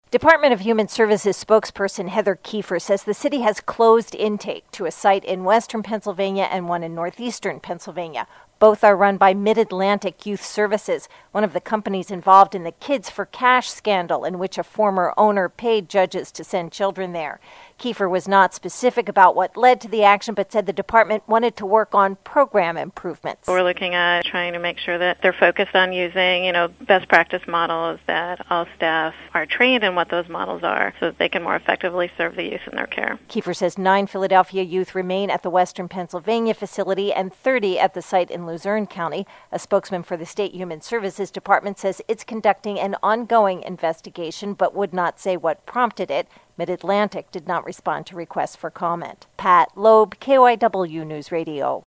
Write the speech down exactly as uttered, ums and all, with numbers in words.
Department of Human Services spokesperson Heather Kiefer says the city has closed intake to a site in western Pennsylvania and one in northeastern Pennsylvania. Both are run by Mid-Atlantic Youth Services, one of the companies involved in the Kids for Cash scandal in which a former owner paid judges to send children there. Kiefer was not specific about what led to the action, but said the department wanted to work on program improvements. We're looking at trying to make sure that they're focused on using, you know, best practice models, that all staff are trained in what those models are so that they can more effectively serve the youth in their care. Kiefer says nine Philadelphia youth remain at the Western Pennsylvania facility and thirty at the site in Luzerne County. A spokesman for the State Human Services Department says it's conducting an ongoing investigation but would not say what prompted it. Mid-Atlantic did not respond to requests for comment. Pat Loeb, K O I W News Radio.